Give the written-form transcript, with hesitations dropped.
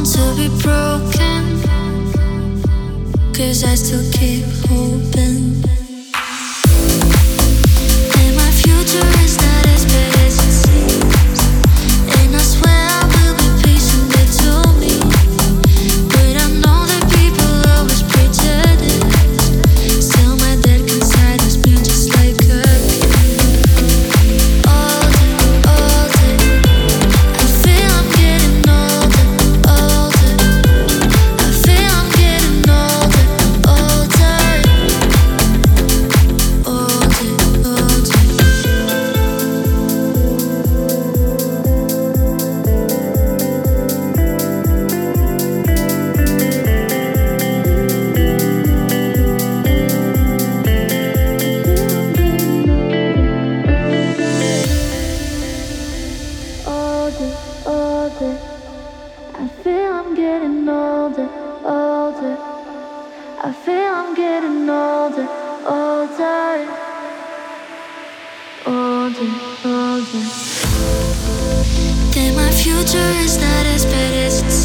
to be broken, 'cause I still keep hoping. And my future is not as bad as it seems, and I swear I will be patient, they told me. But I know that people always pretend it. Still my dark inside has been just like a all day. I feel I'm getting older, older. I feel I'm getting older, older. Older, older. Older, older. I feel I'm getting older, older. I feel I'm getting older, older. Older, older. Then my future is not as bad as it seems.